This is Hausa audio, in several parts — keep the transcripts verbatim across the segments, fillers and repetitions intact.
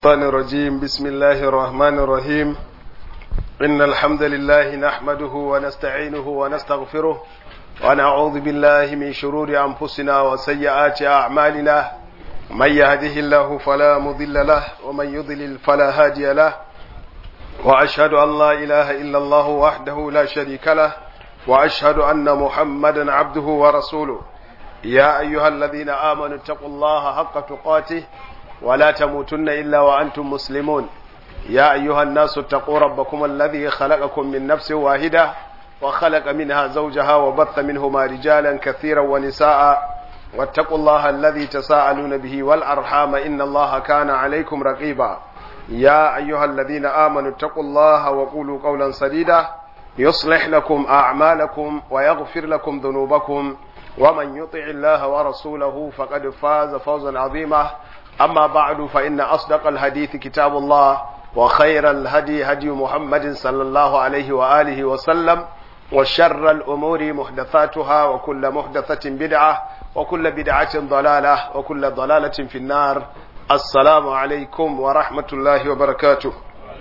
الشيطان الرجيم. بسم الله الرحمن الرحيم. إن الحمد لله نحمده ونستعينه ونستغفره ونعوذ بالله من شرور أنفسنا وسيئات أعمالنا. من يهده الله فلا مضل له ومن يضلل فلا هادي له، وأشهد أن لا إله إلا الله وحده لا شريك له، وأشهد أن محمدا عبده ورسوله. يا أيها الذين آمنوا اتقوا الله حق تقاته ولا تموتن إلا وأنتم مسلمون. يا أيها الناس اتقوا ربكم الذي خلقكم من نفس واحدة وخلق منها زوجها وبث منهما رجالا كثيرا ونساء، واتقوا الله الذي تساءلون به والأرحام إن الله كان عليكم رقيبا. يا أيها الذين آمنوا اتقوا الله وقولوا قولا سديدا يصلح لكم أعمالكم ويغفر لكم ذنوبكم، ومن يطع الله ورسوله فقد فاز فوزا عظيما. أما بعد، فإن أصدق الحديث كتاب الله، وخير الهدي هدي محمد صلى الله عليه وآله وسلم، وشر الأمور محدثاتها، وكل محدثة بدعة، وكل بدعة ضلالة، وكل ضلالة في النار. السلام عليكم ورحمة الله وبركاته.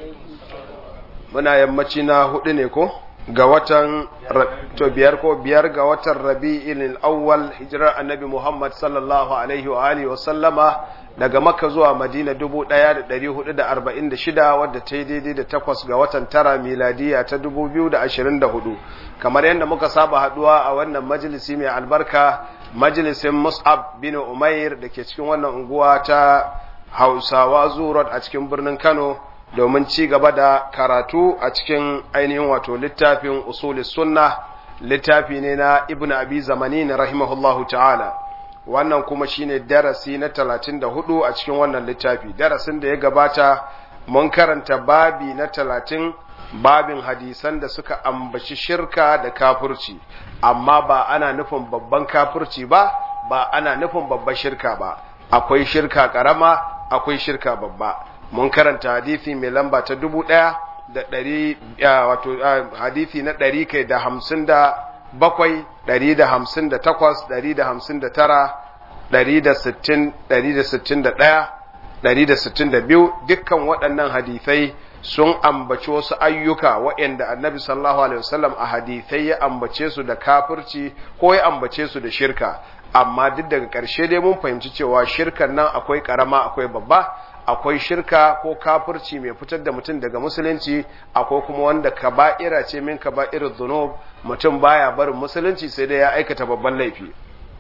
muna yammaci na hudu ne ko ga watan to biyar ko biyar ga watan Rabi'il Awwal, hijirar Annabi Muhammad sallallahu alaihi wa alihi wa sallama daga Makka zuwa Madina dubu ɗaya da ɗari hudu da arba'in da shida, wadda ta yi daidai da takwas ga watan tara miladiya ta dubu biyu da ashirin da hudu. Kamar yadda muka saba haduwa a wannan majalisi mai albarka, majalisin Mus'ab bin Umair da ke cikin wannan unguwa ta Hausawa Zurot a cikin birnin Kano, domin ci gaba da karatu a cikin ainihin wato littafin usulis sunna, littafi ne na Ibn Abi Zamanin rahimahullahu ta'ala. Wannan kuma shine darasi na talatin da hudu a cikin wannan littafi. Darasin da ya gabata mun karanta babi na talatin, babin hadisan da suka ambaci shirka da kafirci, amma ba ana nufin babban kafirci ba, ba ana nufin babban shirka ba. Akwai shirka karama, akwai shirka babba. Mun karanta hadisi mai lamba ta dubu ɗaya da ɗari, wato hadisi na ɗari kai da hamsin da bakwai, ɗari da hamsin da takwas, ɗari da hamsin da tara, ɗari da sittin, ɗari da sittin da ɗaya, ɗari da sittin da biyu. Dukkan waɗannan hadisai sun ambaci wasu ayyuka waɗanda Annabi sallallahu alaihi wasallam a hadisai ya ambace su da kafirci ko ya ambace su da shirka. Amma duk daga ƙarshe dai mun fahimci cewa shirkan nan akwai ƙarama akwai babba. Akwai shirka ko kafirci mai fitar da mutum daga musulunci, akwai kuma wanda kaba'ira ce min kaba'irud dhunub, mutum baya barin musulunci sai dai ya aikata babban laifi.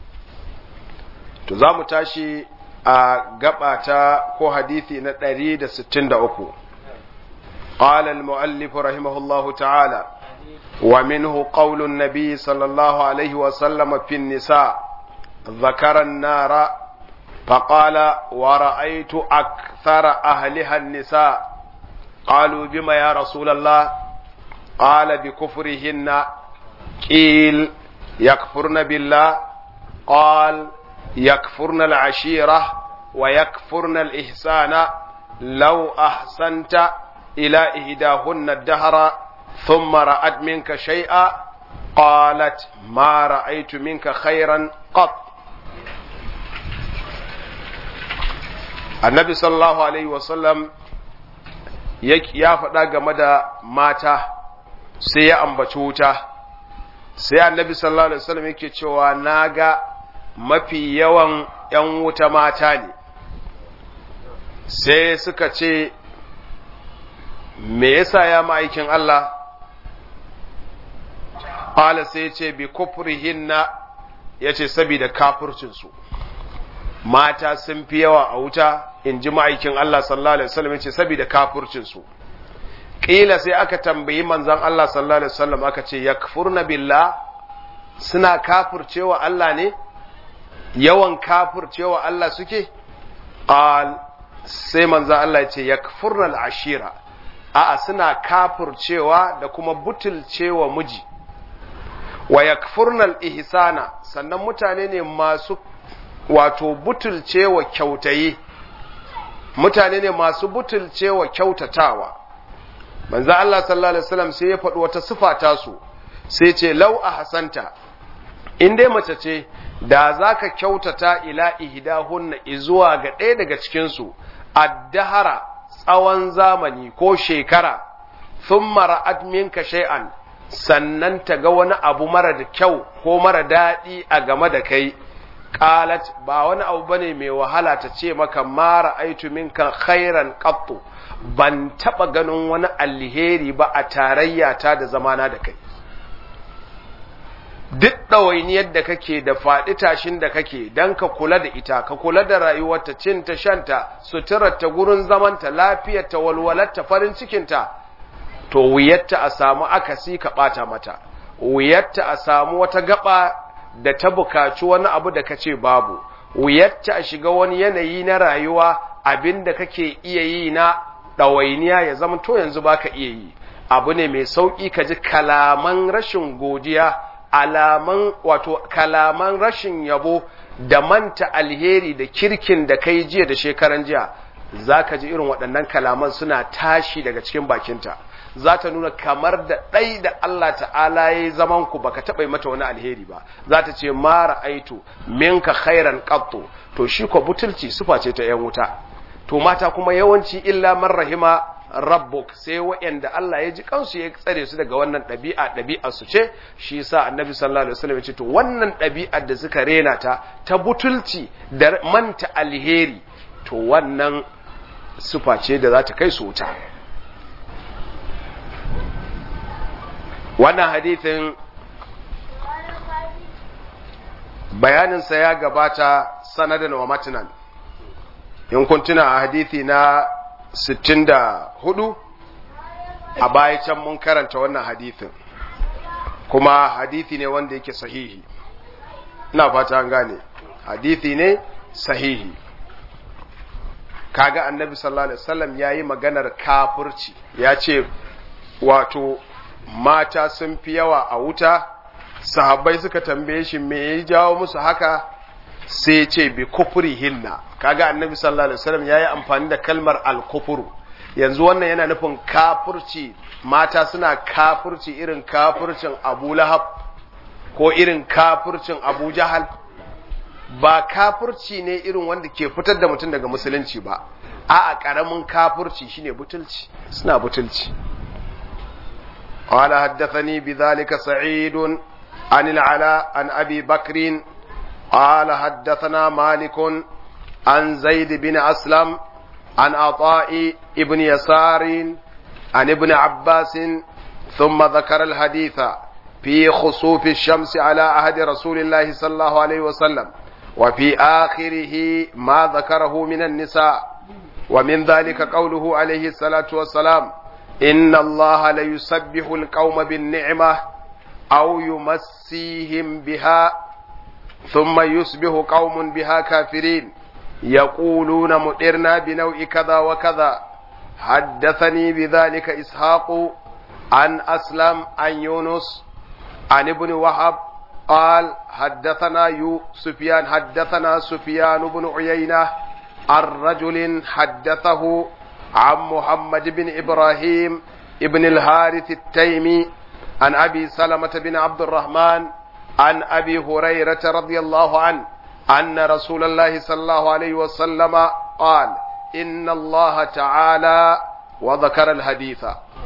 To za mu tashi a gabata ko hadisi na ɗari da sittin da uku. Qala al-mu'allif rahimahullahu ta'ala: wa minhu qawlu an-nabi sallallahu alaihi wa sallam fi an-nisa dhakara an-nara فقال: ورأيت أكثر أهلها النساء. قالوا: بما يا رسول الله؟ قال: بكفرهن. قيل: يكفرن بالله؟ قال: يكفرن العشيرة ويكفرن الإحسان. لو أحسنت إلى إهداهن الدهر ثم رأت منك شيئا قالت: ما رأيت منك خيرا قط. Annabi sallallahu alaihi wasallam ya faɗa game da mata, sai ya ambaci wuta. Sai Annabi sallallahu alaihi wasallam yake cewa naga mafi yawan ‘yan wuta mata ne. Sai suka ce, me yasa ya ma'aikin Allah? Ƙala sai ce, bi kufrihinna, ya ce saboda kafircinsu. Mata sun fi yawa a wuta, in ji ma'aikin Allah sallallahu alaihi wasallam, yace saboda kafircinsu. Ƙila sai aka tambayi manzon Allah sallallahu alaihi wasallam, aka ce yakfurna billah, suna kafircewa Allah ne? Yawan kafircewa Allah suke? Qal, sai manzon Allah yace yakfurna al-ashira, a'a suna kafircewa da kuma butulcewa miji. Wa yakfurna al-ihsana, sannan mutane ne masu wato butulcewa kyautayi, mutane ne masu butulcewa kyautatawa. Manzo Allah sallallahu alaihi wasallam sai ya faɗi wata sifa ta su, sai ce lau ahsanta, in dai mace ce da zaka kyautata ila ihdahunna izuwa ga ɗaya daga cikin su, addahara tsawon zamani ko shekara thumma ra'at minka shay'an sannan ta ga wani abu mara da kyau ko mara daɗi a game da kai qalat ba wani abu bane mai wahala ta ce maka ma ra'aitu minka khairan qattu ban taba ganin wani alheri ba a tarayya ta da zamana da kai duk ɗawainiyar da kake da faɗi tashin da kake don ka kula da ita ka kula da rayuwarta cinta shanta suturarta gurin zamanta lafiyarta walwalarta farin cikinta to wuyarta a samu akasi ka ɓata mata wuyarta a samu wata gaba da ta bukaci wani abu da kace babu wuyarta a shiga wani yanayi na rayuwa abin da kake iya yi na ɗawainiya ya zama to yanzu baka iya yi abu ne mai sauƙi ka ji kalaman rashin godiya alaman wato kalaman rashin yabo da manta alheri da kirkin da kai jiya da shekaran jiya zaka ji irin waɗannan kalaman suna tashi daga cikin bakinta za ta nuna kamar da ɗai da Allah ta'ala ya yi zaman ku baka taɓa mata wani alheri ba za ta ce ma ra'aitu minka khairan qattu to shi ko butulci sufa ce ta yan wuta to mata kuma yawanci illa man rahima rabbuk sai wa'anda Allah ya ji kansu ya tsare su daga wannan ɗabi'a ɗabi'ar su ce shi yasa annabi sallallahu alaihi wasallam ya ce to wannan ɗabi'ar da suka rena ta ta butulci da manta alheri to wannan sufa ce da za ta kai su wuta wannan hadithin bayaninsa ya gabata sanadan wa matinan in kun tuna a hadithi na sittin da hudu a baya can mun karanta wannan hadithin kuma hadithi ne wanda yake sahihi ina fata an gane hadithi ne sahihi kaga annabi sallallahu alaihi wasallam yayi maganar kafirci ya ce wato mata sun fi yawa a wuta sahabbai suka tambaye shi me ya jawo musu haka sai ce bi kufrihinna kaga annabi sallallahu alaihi wasallam yayi amfani da kalmar al-kufru yanzu wannan yana nufin kafirci mata suna kafirci irin kafircin Abu Lahab ko irin kafircin Abu Jahal ba kafirci ne irin wanda ke fitar da mutum daga musulunci ba a'a karamin kafirci shine butulci suna butulci قال حدثني بذلك سعيد عن العلاء عن أبي بكر قال حدثنا مالك عن زيد بن أسلم عن عطاء ابن يسار عن ابن عباس ثم ذكر الحديث في خسوف الشمس على عهد رسول الله صلى الله عليه وسلم وفي آخره ما ذكره من النساء ومن ذلك قوله عليه الصلاة والسلام إن الله ليسبح القوم بالنعمة أو يمسيهم بها ثم يصبح قوم بها كافرين يقولون مؤرنا بنوع كذا وكذا حدثني بذلك إسحاق عن أسلم عن يونس عن ابن وهب قال حدثنا يو سفيان حدثنا سفيان بن عيينة عن رجل حدثه عن محمد بن إبراهيم ابن الحارث التيمي عن أبي سلمة بن عبد الرحمن عن أبي هريرة رضي الله عنه أن رسول الله صلى الله عليه وسلم قال إن الله تعالى وذكر الحديث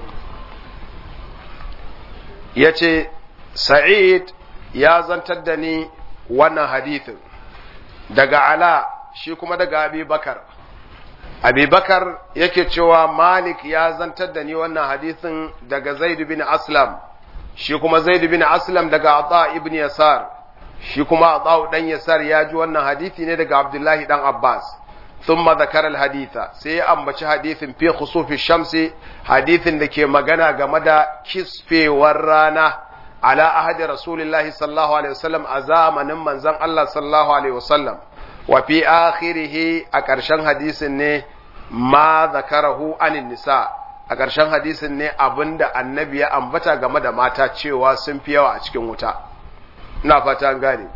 يتي سعيد يا زنتدني وانا حديث دقا على شيكما دقا أبي بكر Abi Bakar yake cewa Malik ya zantar da ni wannan hadisin daga Zaid bin Aslam shi kuma Zaid bin Aslam daga Ata ibn Yasar shi kuma Ata dan Yasar ya ji wannan hadisi ne daga Abdullahi dan Abbas thumma zakara al-haditha sai ya ambaci hadisin fi khusufi shamsi hadisin da ke magana game da kisfewar rana ala ahadi Rasulullahi sallallahu alaihi wasallam a zamanin manzon Allah sallallahu alaihi wasallam wa fi akhirihi a ƙarshen hadisin ne ma zakarahu anin nisa a ƙarshen hadisin ne abinda annabi ya ambata game da mata cewa sun fi yawa a cikin wuta ina fata an gane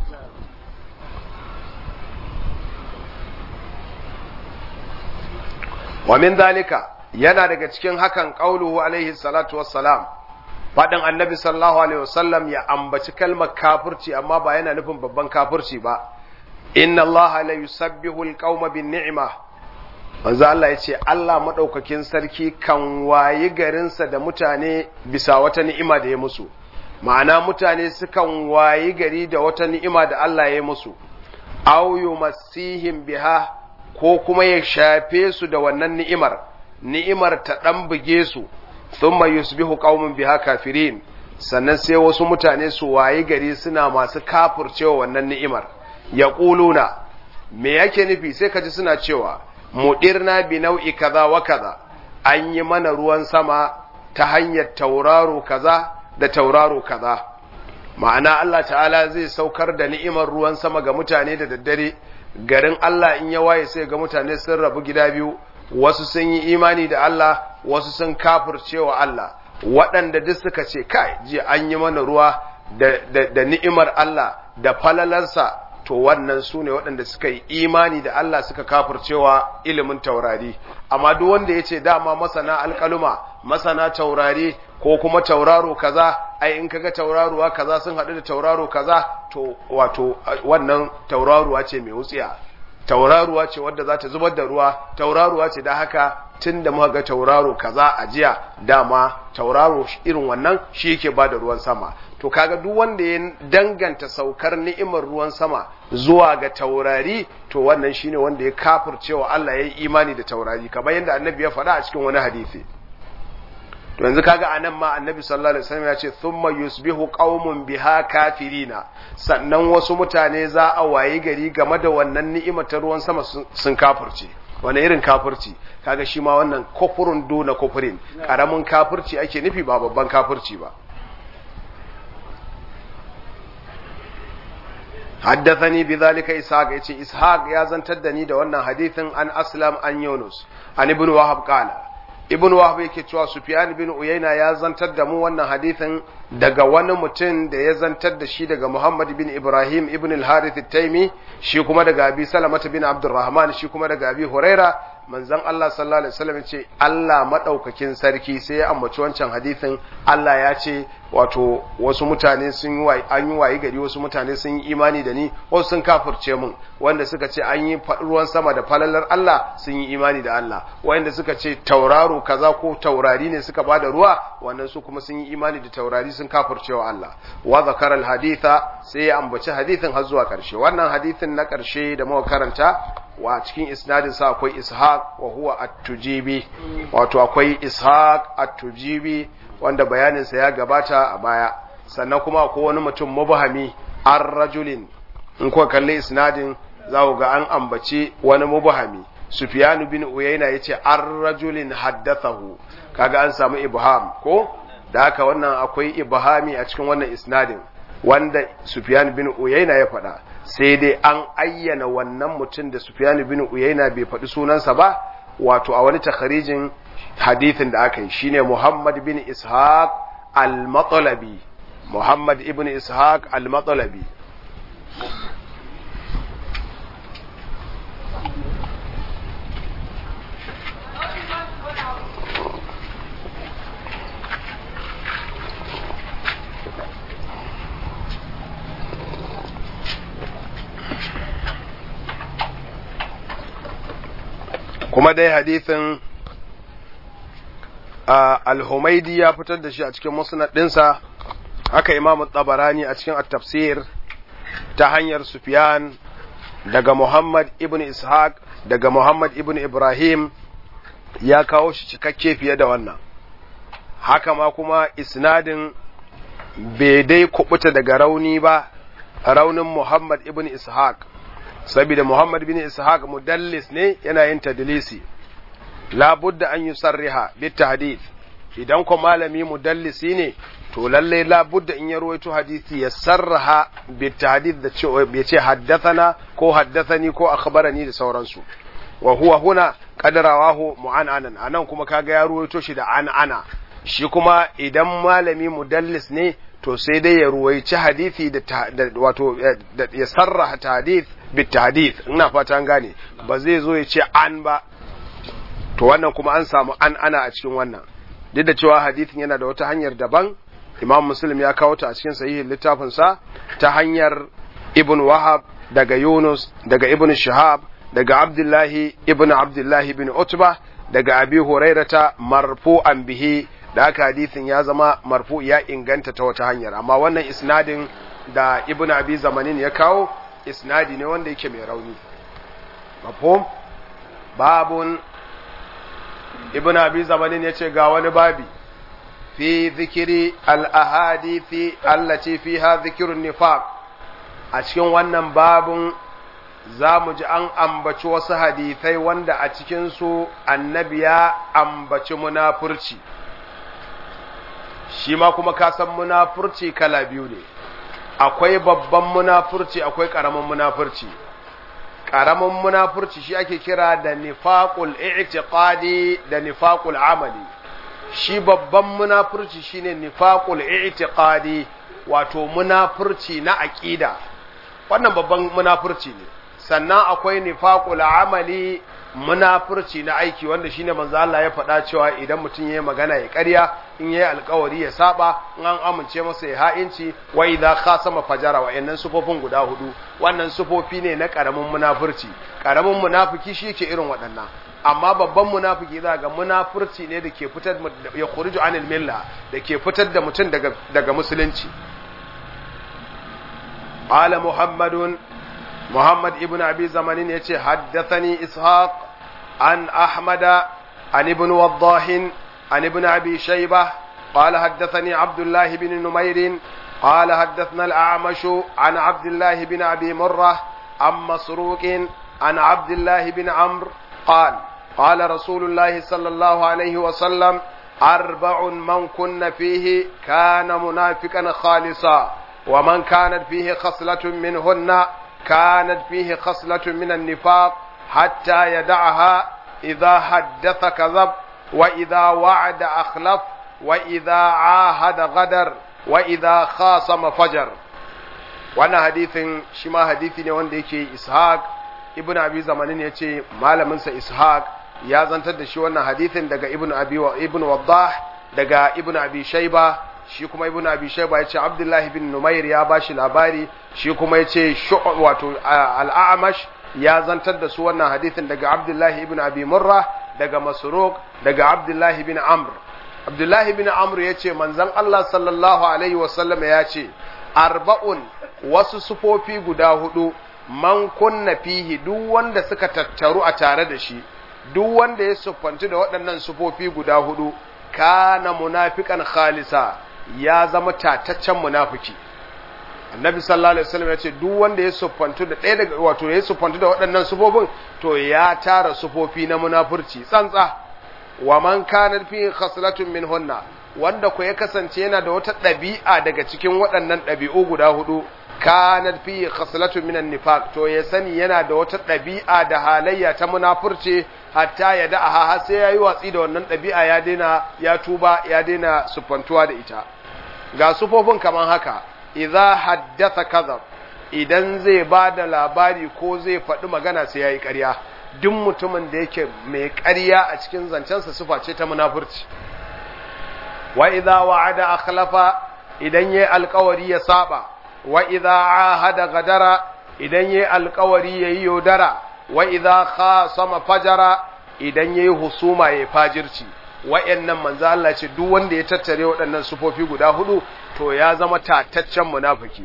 wa min zalika yana daga cikin hakan qauluhu alaihi salatu wassalam fadin annabi sallallahu alaihi wasallam ya ambaci kalmar kafirci amma ba yana nufin babban kafirci ba inna Allah la yusabbihu al-qauma bin ni'ma manzo Allah ya ce Allah madaukakin sarki kan wayi garinsa da mutane bisa wata ni'ima da ya musu, ma'ana mutane sukan wayi gari da wata ni'ima da Allah ya musu, aw yumassihim biha, ko kuma ya shafe su da wannan ni'imar, ni'imar ta dan buge su, thumma yusbihu qaumun biha kafirin, sannan sai wasu mutane su wayi gari suna masu kafircewa wannan ni'imar. Yaquluna, me yake nufi? Sai kaji suna cewa mudirna bi nau'i kaza wa kaza, an yi mana ruwan sama ta hanyar tauraro kaza da tauraro kaza. Ma'ana Allah ta'ala zai saukar da ni'imar ruwan sama ga mutane da daddare, garin Allah in ya waye sai ga mutane sun rabu gida biyu, wasu sun yi imani da Allah, wasu sun kafircewa Allah. Waɗanda duk suka ce kai ji an yi mana ruwa da, da, da ni'imar Allah da falalarsa, to wannan su ne waɗanda suka yi imani da Allah suka kafircewa ilimin taurari. Amma duk wanda ya ce dama masana alƙaluma, masana taurari ko kuma tauraro kaza, ai in kaga tauraruwa kaza sun haɗu da tauraro kaza, to wato wannan tauraruwa ce mai wutsiya, tauraruwa ce wadda za ta zubar da ruwa, tauraruwa ce da haka tun da muka ga tauraro kaza a jiya, dama tauraro irin wannan shi yake ba da ruwan sama. To kaga duk wanda ya danganta saukar ni'imar ruwan sama zuwa ga taurari, to wannan shine wanda ya kafircewa Allah, ya yi imani da taurari, kamar yadda annabi ya faɗa a cikin wani hadisi. To yanzu kaga anan ma annabi sallallahu alaihi wasallam ya ce thumma yusbihu qaumun biha kafirina, sannan wasu mutane za a wayi gari game da wannan ni'imar ta ruwan sama sun kafirce. Wani irin kafirci? Kaga shi ma wannan kufurun duna kufurin, karamin kafirci ake nufi ba babban kafirci ba. حدثني بذلك إسحاق يتي إسحاق يا زنتدني da wannan hadithin an Aslam an Yunus an Ibn Wahab qala Ibn Wahab yake cewa Sufyan bin Uyayna ya zantar da mu wannan hadithin daga wani mutum da ya zantar da shi daga Muhammad bin Ibrahim ibn al-Harith at-Taymi, shi kuma daga Abi Salamah bin Abdurrahman, shi kuma daga Abi Huraira. Manzon Allah sallallahu alaihi wasallam ce Allah madaukakin sarki, sai ya ambaci wancan hadisin, Allah ya ce wato wasu mutane sun yi an yi wayi gari, wasu mutane sun yi imani da ni, wasu sun kafirce mun. Wanda suka ce an yi ruwan sama da falalar Allah sun yi imani da Allah, wanda suka ce tauraro kaza ko taurari ne suka bada ruwa, wannan su kuma sun yi imani da taurari, sun kafircewa Allah. Wa zakara al-haditha, sai ya ambaci hadisin har zuwa karshe. Wannan hadisin na karshe da muka karanta, wa cikin isnadin sa akwai Ishaq wa huwa at-Tujibi, wato akwai Ishaq at-Tujibi wanda bayanin sa ya gabata a baya. Sannan kuma akwai wani mutum mubhami ar-rajulin, in kuka kalli isnadin za ku ga an ambaci wani mubhami. Sufyan bin Uyayna yace ar-rajulin haddathahu, kaga an samu ibham ko da haka wannan akwai ibhami a cikin wannan isnadin wanda Sufyan bin Uyayna ya faɗa. Sai dai an ayyana wannan mutum da Sufyan bin Uyayna bai faɗi sunansa ba, wato a wani takharijin hadithin da aka yi, shine Muhammad bin Ishaq al-Matlabi. Muhammad ibn Ishaq al-Matlabi. Kuma dai hadithin al-Humaydi ya fitar da shi a cikin musnad ɗinsa, haka Imam Tabarani a cikin at-Tafsir ta hanyar Sufyan daga Muhammad ibn Ishaq daga Muhammad ibn Ibrahim, ya kawo shi cikakke fiye da wannan. Haka ma kuma isnadin bai dai kubuta daga rauni ba, raunin Muhammad ibn Ishaq, saboda Muhammad bin Ishaq mudallis ne, yana yin tadlisi. La budda an yusarriha bit tahdith, idan ko malami mudallisi ne, to lalle la budda in ya ruwaito hadisi ya sarraha bit tahdith, da cewa ya ce haddathana ko haddathani ko akhbarani da sauransu. Wa huwa huna qad rawahu mu'ananan, anan kuma kaga ya ruwaito shi da an'ana. Shi kuma idan malami mudallis ne, to sai dai ya ruwaici hadisi da wato ya sarraha hadith bit hadith, ina fata an gane, ba zai zo ya ce an ba. To wannan kuma an samu an ana a cikin wannan, duk da cewa hadithin yana da wata hanyar daban. Imam Muslim ya kawo ta a cikin sahihin littafin sa ta hanyar Ibn Wahab daga Yunus daga Ibn Shihab daga Abdullahi ibn Abdullahi ibn Utba daga Abi Hurairata marfu'an bihi, da haka hadisin ya zama marfu ya inganta ta wata hanyar, amma wannan isnadin da Ibn Abi Zamanin ya kawo isnadi ne wanda yake mai rauni. Mafhum? Babun Ibn Abi Zamanin yace ga wani babi fi zikiri al-ahadithi allati fiha dhikrun nifaq, a cikin wannan babun za mu ji an ambaci wasu hadithai wanda a cikinsu annabi ya ambaci munafurci. Shi ma kuma ka san munafurci kala biyu ne, akwai babban munafurci akwai ƙaramin munafurci. Ƙaramin munafurci shi ake kira da nifaqul i'tiqadi da nifaqul amali. Shi babban munafurci shine nifaqul i'tiqadi, wato munafurci na aqida, wannan babban munafurci ne. Sannan akwai nifaqul amali, munafurci na aiki, wanda shine manzo Allah ya faɗa cewa idan mutum yayi magana ya ƙarya, in yayi alƙawari ya saba, in an amince masa ya ha'inci, wa idza khasama fajara. Wa'annan sufofin guda hudu, wannan sufofi ne na ƙaramin munafurci. Ƙaramin munafiki shi yake irin waɗannan, amma babban munafiki za ga munafurci ne da ke fitar ya khuruju anil milla, da ke fitar da mutum daga daga musulunci. Qala Muhammadun محمد ابن أبي زمانين يتي حدثني إسحاق عن أحمد عن ابن وضاح عن ابن أبي شيبة قال حدثني عبد الله بن نمير قال حدثنا الأعمش عن عبد الله بن أبي مرة عن مسروق عن عبد الله بن عمرو قال قال رسول الله صلى الله عليه وسلم أربع من كن فيه كان منافقا خالصا ومن كانت فيه خصلة منهن كانت فيه خصلة من النفاق حتى يدعها إذا حدث كذب وإذا وعد أخلف وإذا عاهد غدر وإذا خاصم فجر. وانا حديث شما حديثي وان ديكي إسحاق ابن أبي زمانين يتي مالا منسى إسحاق يا زنتد شي وانا حديث دقا ابن أبي وابن وضاح دقا ابن أبي شيبة shi kuma ibn abi shayba yace abdullah ibn numair ya bashi labari, shi kuma yace wato al-a'mash ya zantar da su wannan hadisin daga abdullah ibn abi murra daga masruq daga abdullah ibn amr. abdullah ibn amr yace manzon Allah sallallahu alaihi wasallam yace arba'un, wasu sufofi guda hudu, man kunna fihi, duk wanda suka tattaru a tare da shi, duk wanda ya suffanci da waɗannan sufofi guda hudu, kana munafiqan khalisa, ya zama tataccen munafiki. Annabi sallallahu alaihi wasallam ya ce duk wanda ya suffantu da ɗaya daga wato ya suffantu da waɗannan sufofin to ya tara sufofi na munafurci tsantsa. Wa man kana fi khaslatun minhunna, wanda ko ya kasance yana da wata ɗabi'a daga cikin waɗannan ɗabi'u guda hudu, kana fi khaslatun minan nifaq, to ya sani yana da wata ɗabi'a da halayya ta munafurci, hatta ya da'aha, har sai yayi watsi da wannan ɗabi'a, ya daina, ya tuba, ya daina suffantuwa da ita. Ga sufofin kaman haka: idza haddatha kadhab, idan zai ba da labari ko zai faɗi magana sai yayi ƙarya. Duk mutumin da yake mai ƙarya a cikin zancensa sufa ce ta munafurci. Wa idza wa'ada akhlafa, idan yayi alƙawari ya saba. Wa idza ahada gadara, idan yayi alƙawari yayi yaudara. Wa idza khasama fajara, idan yayi husuma yayi fajirci. Wa'annan manzo Allah ce duk wanda ya tattare waɗannan sufofi guda hudu to ya zama tataccen munafiki.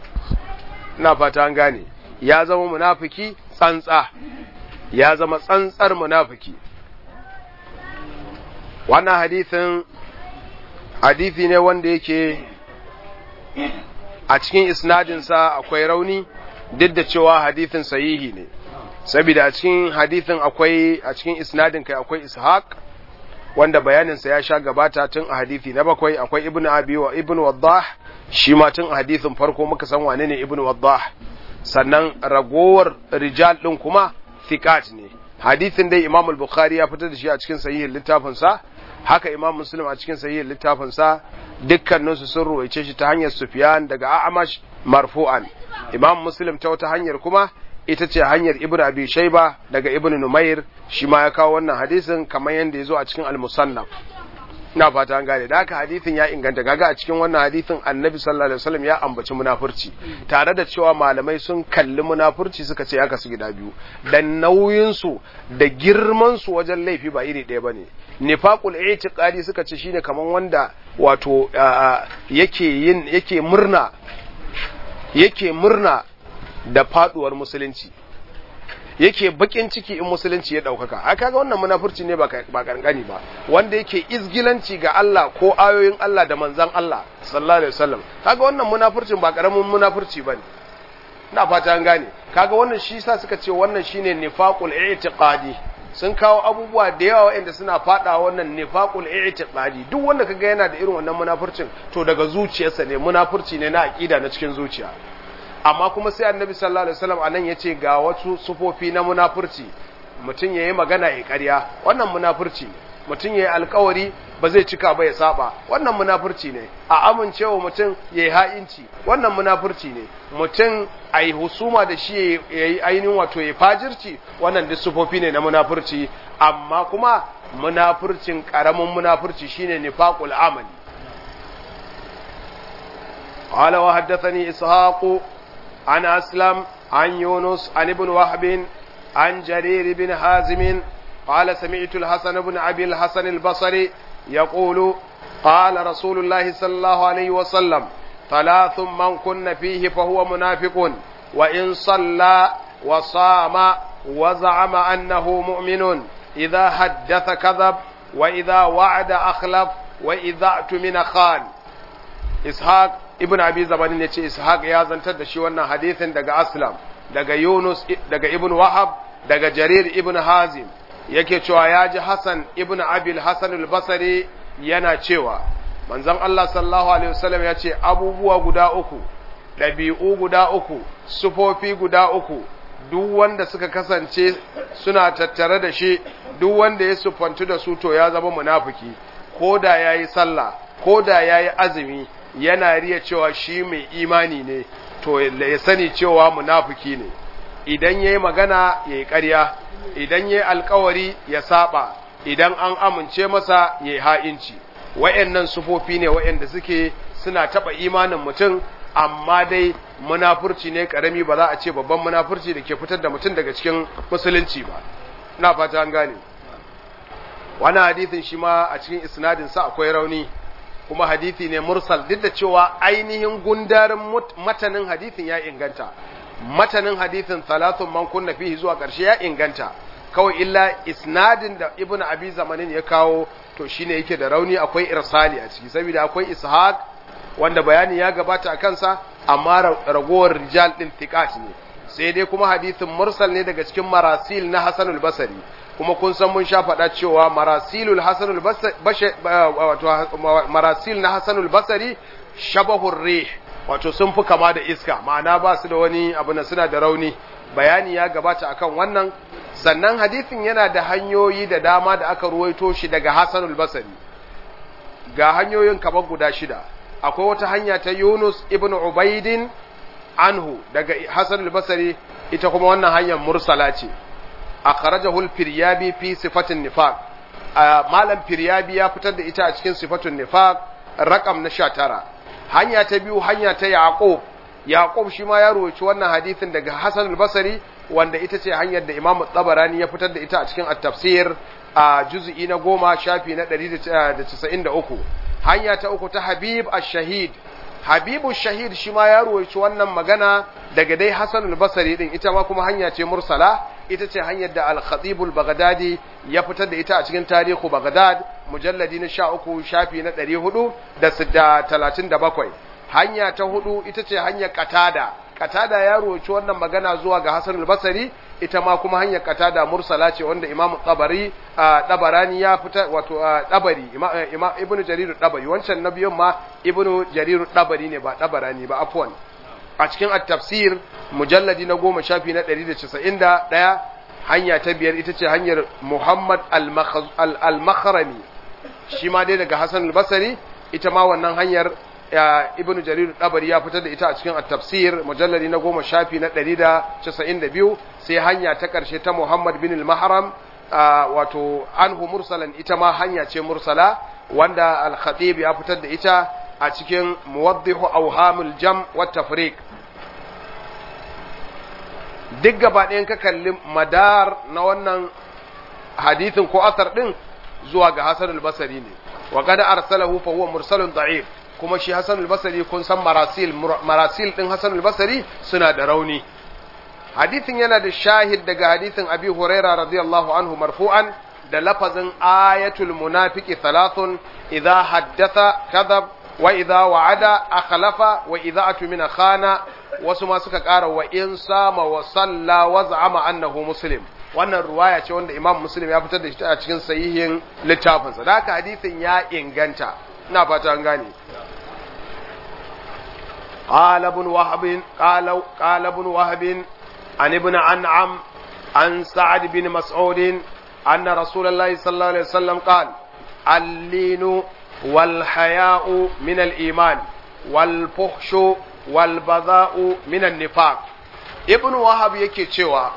Ina fata an gane, ya zama munafiki tsantsa, ya zama tsantsar munafiki. Wannan hadisin hadisi ne wanda yake a cikin isnadinsa akwai rauni, duk da cewa hadisin sahihi ne, saboda a cikin hadisin akwai, a cikin isnadin kai akwai Ishaq wanda bayaninsa ya sha gabata tun a hadisi na bakwai. Akwai ibn abi wa ibn waddah, shi ma tun a hadisin farko muka san wane ne ibn waddah. Sannan ragowar rijal din kuma thiqat ne. Hadisin dai Imam al-Bukhari ya fitar da shi a cikin sahihin littafin sa, haka Imam Muslim a cikin sahihin littafin sa, dukkanin su sun ruwaice shi ta hanyar Sufyan daga A'mash marfu'an. Imam Muslim ta wata hanyar kuma ita ce hanyar Ibn Abi Shayba daga Ibn Numair, shi ma ya kawo wannan hadisin kamar yadda ya zo a cikin Al-Musannaf. ina fata an gane da haka hadisin ya inganta kaga a cikin wannan hadisin annabi sallallahu alaihi wasallam ya ambaci munafurci tare da cewa malamai sun kalli munafurci suka ce ya kasu gida biyu dan nauyin su da girman su wajen laifi ba iri ɗaya bane nifaqul i'tiqadi suka ce shine kaman wanda wato yake yin yake murna yake murna da faduwar musulunci yake bakin ciki in musulunci ya daukaka a kaga wannan munafurci ne ba kankani ba wanda yake izgilanci ga Allah ko ayoyin Allah da manzan Allah sallallahu alaihi wasallam kaga wannan munafurcin ba karamin munafurci bane ina fata an gane kaga wannan shi yasa suka ce wannan shine nifaqul i'tiqadi sun kawo abubuwa da yawa inda suna fada wannan nifaqul i'tiqadi duk wanda kaga yana da irin wannan munafurcin to daga zuciyarsa ne munafurci ne na aqida na cikin zuciya amma kuma sai annabi sallallahu alaihi wasallam anan yace ga wasu sufofi na munafurci mutun yayi magana ya ƙarya wannan munafurci ne mutun yayi alƙawari ba zai cika ba ya saba wannan munafurci ne a amincewa mutun yayi ha'inci wannan munafurci ne mutun ai husuma da shi yayi ainihin wato yayi fajirci wannan duk sufofi ne na munafurci amma kuma munafurcin karamin munafurci shine nifaqul amali qala wa haddathani ishaq عن أسلم عن يونس عن ابن وهب عن جرير بن حازم قال سمعت الحسن بن أبي الحسن البصري يقول قال رسول الله صلى الله عليه وسلم ثلاث من كن فيه فهو منافق وإن صلى وصام وزعم أنه مؤمن إذا حدث كذب وإذا وعد أخلف وإذا اؤتمن خان إسحاق ibn abi zabanin yace ishaq ya zantar da shi wannan hadisin daga aslam daga yunus daga ibn wahab daga jarir ibn hazim yake cewa ya ji hasan ibn abi al-hasan al-basri yana cewa manzon Allah sallallahu alaihi wasallam yace abubuwa guda uku dabi'u guda uku sufofi guda uku duk wanda suka kasance suna tattare da shi duk wanda ya sufantu da su to ya zama munafiki koda yayi sallah koda yayi azumi yana riya cewa shi mai imani ne to ya sani cewa munafiki ne idan yayi magana yayi ƙarya idan yayi alƙawari ya saba idan an amince masa yayi ha'inci wayannan sufofi ne wayanda suke suna taba imanin mutum amma dai munafurci ne karami ba za a ce babban munafurci da ke fitar da mutum daga cikin musulunci ba ina fata an gane wannan hadisin shi ma a cikin isnadin sa akwai rauni kuma hadisi ne mursal duk da cewa ainihin gundarin matanin hadisin ya inganta matanin hadisin salatun man kunna fihi zuwa ƙarshe ya inganta kawai illa isnadin da ibnu abi zamanin ya kawo to shine yake da rauni akwai irsali a ciki saboda akwai ishaq wanda bayani ya gabata a kansa amma ragowar rijal din thiqat ne sai dai kuma hadisin mursal ne daga cikin marasil na Hasan al-Basri kuma kun san mun sha faɗa cewa marasilul Hasan al-Basri wato marasil na Hasan al-Basri shabahur rih wato sun fi kama da iska ma'ana ba su da wani abu na suna da rauni bayani ya gabata akan wannan sannan hadisin yana da hanyoyi da dama da aka ruwaito shi daga Hasan al-Basri ga hanyoyin kamar guda shida akwai wata hanya ta Yunus ibn Ubaidin anhu daga Hasan al-Basri ita kuma wannan hanyar mursala ce akhrajahu al-Firyabi fi sifatin nifaq malam Firyabi ya fitar da ita a cikin sifatun nifaq rakam na sha tara hanya ta biyu hanya ta Yaqub Yaqub shi ma ya rawaito wannan hadisin daga Hasan al-Basri wanda ita ce hanyar da Imam Tabarani ya fitar da ita a cikin at-tafsir a juz'i na goma shafi na ɗari da casa'in da uku hanya ta uku ta Habib ash-Shahid Habibu ash-Shahid shi ma ya rawaito wannan magana daga dai Hasan al-Basri din ita ma kuma hanya ce mursala ita ce hanyar da al-Khatib al-Baghdadi ya fitar da ita a cikin tarihu Baghdad mujalladi na sha uku shafi na ɗari hudu da talatin da bakwai hanya ta hudu ita ce hanyar Qatada Qatada ya rawaito wannan magana zuwa ga Hasan al-Basri ita ma kuma hanyar Qatada mursala ce wanda Imam Tabari Tabarani ya fita wato Tabari Imam Ibn Jarir Tabari wancan nabiyin ma Ibn Jarir Tabari ne ba Tabarani ba afwan a cikin at-tafsir mujalladi na goma shafi na ɗari da casa'in da ɗaya hanya ta biyar ita ce hanyar Muhammad al-Makhrami shi ma dai daga Hasan al-Basri ita ma wannan hanyar Ibn Jarir Dabari ya fitar da ita a cikin at-tafsir mujalladi na goma shafi na ɗari da casa'in da biyu sai hanya ta ƙarshe ta Muhammad bin al-Mahram wato anhu mursalan ita ma hanya ce mursala wanda al-Khatib ya fitar da ita a cikin Muwaddihu Awhamul Jam' wa Tafriq. Duk gaba ɗayan ka kalli madar na wannan hadithin ko asar ɗin zuwa ga Hasan al-Basri ne, wa qad arsalahu fa huwa mursalun da'if, kuma shi Hasan al-Basri kun san marasil marasil ɗin Hasan al-Basri suna da rauni. Hadithin yana da shahid daga hadithin Abi Huraira radiyallahu anhu marfu'an da lafazin ayatul munafiqi thalathun idza haddatha kadhab wa idza wa'ada akhlafa wa idza atmina khana, wasu ma suka ƙara wa in sama wa salla wa za'ama annahu muslim. Wannan ruwaya ce wanda Imam Muslim ya fitar da shi a cikin sahihin littafinsa. Da haka hadisin ya inganta, ina fata an gane. Qala ibn Wahb qala qala ibn Wahb an ibn An'am an Sa'd bin Mas'ud anna Rasulullahi sallallahu alaihi wasallam qala al-linu wal haya'u min al-iman wal fuhshu wal badha'u min an-nifaq. Ibn Wahb yake cewa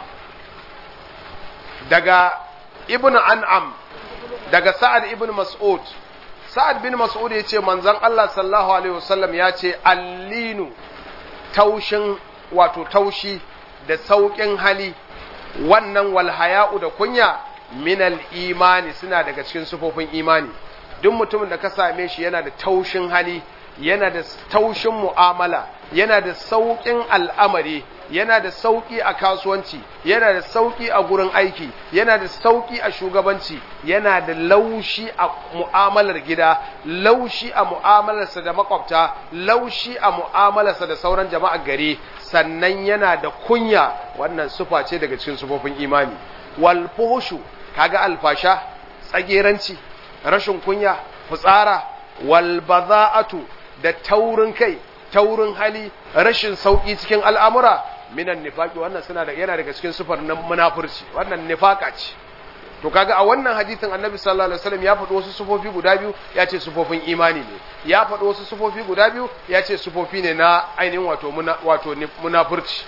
daga ibn An'am daga Sa'ad ibn Mas'ud, Sa'ad bin Mas'ud yace manzon Allah sallallahu alaihi wasallam yace allinu, taushin wato taushi da saukin hali, wannan wal haya'u da kunya minal imani suna daga cikin sifofin imani. Duk mutumin da ka same shi yana da taushin hali, yana da taushin mu'amala, yana da saukin al'amari, yana da sauki a kasuwanci, yana da sauki a gurin aiki, yana da sauki a shugabanci, yana da laushi a mu'amalar gida, laushi a mu'amalarsa da makwabta, laushi a mu'amalarsa da sauran jama'ar gari, sannan yana da kunya. Wannan sufa ce daga cikin sufofin imani. Wal fuhushu, kaga alfasha, tsageranci, rashin kunya, fitsara, wal bada'atu da taurin kai, taurin hali, rashin sauki cikin al'amura, minan nifaqi, wannan suna da yana daga cikin sufar na munafurci, wannan nifaka ce. To kaga a wannan hadisin Annabi sallallahu alaihi wasallam ya faɗi wasu sufofi guda biyu, ya ce sufofin imani ne. Ya faɗi wasu sufofi guda biyu, ya ce sufofi ne na ainihin wato muna, wato munafurci.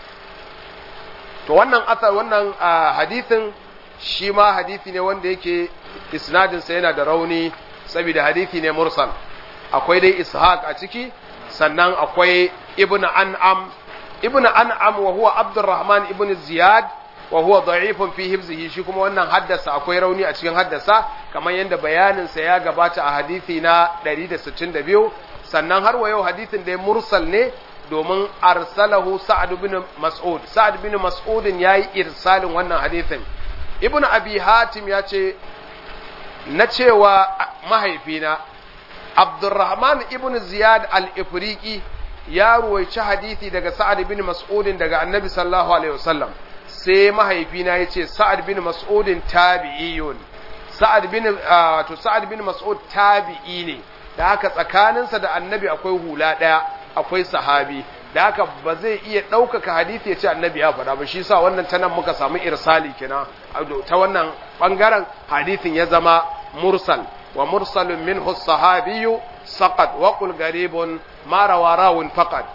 To wannan asar wannan hadisin shi ma hadisi ne wanda yake isnadin sa yana da rauni, saboda hadisi ne mursal. Akwai dai Ishaq a ciki, sannan akwai Ibn An'am Ibn An'am wa huwa Abdurrahman ibn Ziyad wa huwa da'ifun fi hifzihi, shi kuma wannan haddasa akwai rauni a cikin haddasa, kamar yadda bayanin sa ya gabata a hadisi na ɗari da sittin da biyu. Sannan har wa yau hadisin da mursal ne, domin arsalahu Sa'ad bin Mas'ud. Sa'ad bin Mas'ud yayi irsalin wannan hadisin. Ibn Abi Hatim ya ce na cewa mahaifina Abdurrahman ibn Ziyad al-Ifriqi ya ruwaici hadisi daga Sa'ad bin Mas'ud daga Annabi sallallahu alaihi wasallam. Sai mahaifina yace Sa'ad bin Mas'ud tabi'iyun. Sa'ad bin to Sa'ad bin Mas'ud tabi'i ne. Da haka tsakaninsa da Annabi akwai hula daya, akwai sahabi. Da haka ba zai iya ɗaukaka hadisi ya ce Annabi ya faɗa ba, shi sa wannan tanan muka samu irsali kenan. Ta wannan bangaren hadisin ya zama mursal. Wa mursalun minhu as-sahabiyyu saqat wa qul garibun ma rawa rawun faqat.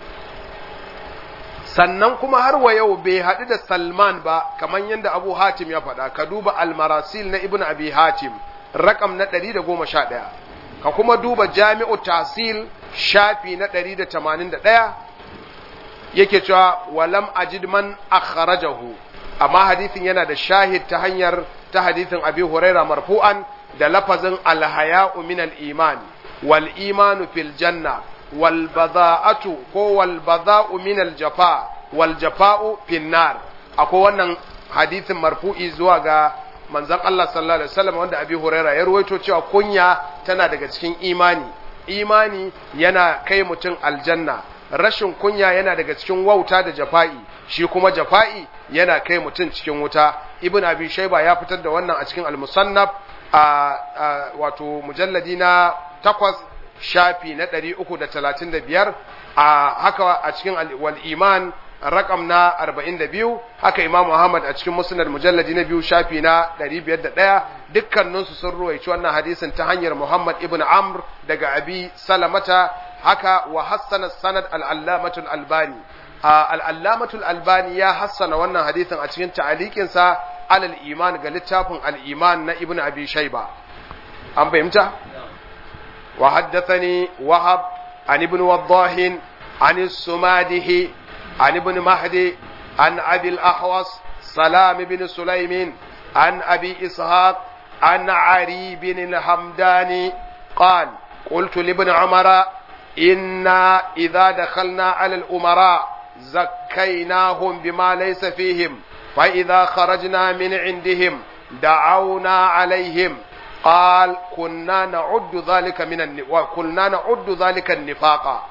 Sannan kuma har wa yau bai haɗu da Salman ba, kamar yadda Abu Hatim ya faɗa. Ka duba al-Marasil na Ibn Abi Hatim rakam na ɗari da goma sha ɗaya, ka kuma duba Jami'u Tahsil shafi na ɗari da tamanin da ɗaya, yake cewa walam ajid man akhrajahu, amma hadisin yana da shahid ta hanyar ta hadisin Abi Huraira marfu'an da lafazin al-haya'u min al-iman wal imanu fil janna wal bada'atu ko wal bada'u min al-jafa wal jafa'u fin nar. Akwai wannan hadisin marfu'i zuwa ga manzon Allah sallallahu alaihi wasallam wanda Abi Huraira ya ruwaito cewa kunya tana daga cikin imani. Imani yana kai mutum aljanna, rashin kunya yana daga cikin wauta da jafa'i, shi kuma jafa'i yana kai mutum cikin wuta. Ibn Abi Shayba ya fitar da wannan a cikin al-Musannaf a wato mujalladi na takwas shafi na ɗari uku da talatin da biyar, a haka a cikin wal iman rakam na arba'in da biyu, haka Imam Muhammad a cikin Musnad mujalladi na biyu shafi na ɗari biyar da ɗaya. Dukkaninsu sun ruwaici wannan hadisin ta hanyar Muhammad ibn Amr daga Abi Salamata, haka wa hassana sanad al-Allamatul Albani. Al-Allamatul Albani ya hassana wannan hadisin a cikin ta'aliqinsa alal iman ga littafin al-iman na Ibn Abi Shayba. an fahimta wa haddathani wahab an ibn waddah an as-sumadihi an ibn mahdi an abi al-ahwas salam ibn sulaym an abi ishaq an ari bin al-hamdani قال قلت لابن عمر إنا إذا دخلنا على الأمراء زكيناهم بما ليس فيهم فإذا خرجنا من عندهم دعونا عليهم قال كنا نعد ذلك من وكنا نعد ذلك النفاق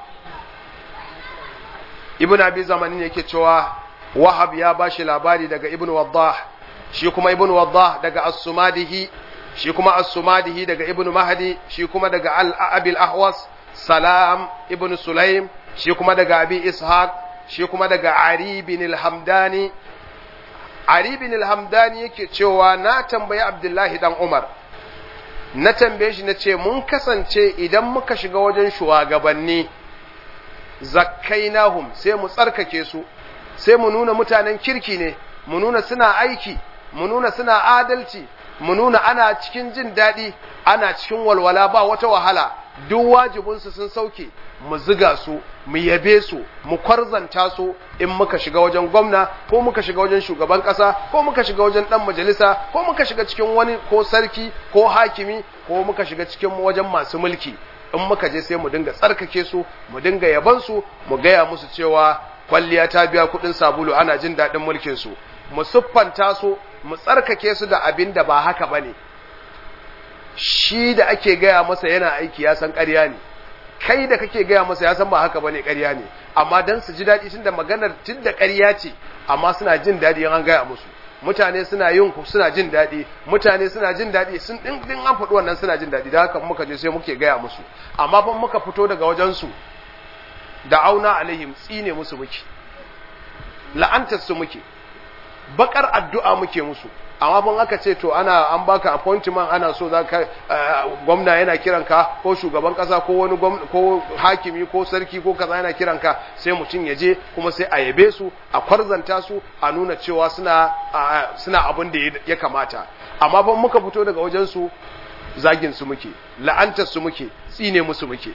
ابن أبي زمان yake cewa Wahab ya bashi labari daga Ibn Waddah shi kuma Ibn Waddah daga As-Sumadihi shi kuma As-Sumadihi daga Ibn Mahdi shi kuma daga Al-Abil Ahwas Salam Ibn Sulaim shi kuma daga Abi Ishaq shi kuma daga Ari bin al-Hamdani Ari bin al-Hamdani yake cewa na tambayi Abdullahi dan Umar na tambaye shi nace mun kasance idan muka shiga wajen shugabanni zakkainahum sai mu tsarkake su sai mu nuna mutanen kirki ne mu nuna suna aiki mu nuna suna adalci mu nuna ana cikin jin daɗi ana cikin walwala ba wata wahala duk wajibinsu sun sauke mu ziga su mu yabe su mu kwarzanta su in muka shiga wajen gwamna ko muka shiga wajen shugaban ƙasa ko muka shiga wajen ɗan majalisa ko muka shiga cikin wani ko sarki ko hakimi ko muka shiga cikin wajen masu mulki in muka je sai mu dinga tsarkake su mu dinga yaban su mu gaya musu cewa kwalliya ta biya kuɗin sabulu ana jin daɗin mulkin su mu siffanta su mu tsarkake su da abin da ba haka bane shi da ake gaya masa yana aiki ya san ƙarya ne kai da kake gaya masa ya san ba haka bane ƙarya ne amma dan su ji daɗi tunda maganar tunda ƙarya ce amma suna jin daɗi an gaya musu mutane suna yin ku suna jin daɗi mutane suna jin daɗi sun din din an faɗi wannan suna jin daɗi da haka muka je sai muke gaya musu amma fa muka fito daga wajen su da auna alaihim tsine musu muke la'antar su muke bakar addu'a muke musu amma ban aka ce to ana an baka appointment ana so za ka gwamna yana kiranka ko shugaban kasa ko wani ko hakimi ko sarki ko kaza yana kiranka sai mutum ya je kuma sai a yabe su a kwarzanta su a nuna cewa suna suna abin da ya kamata amma ban muka fito daga wajen su zagin su muke la'antar su muke tsine musu muke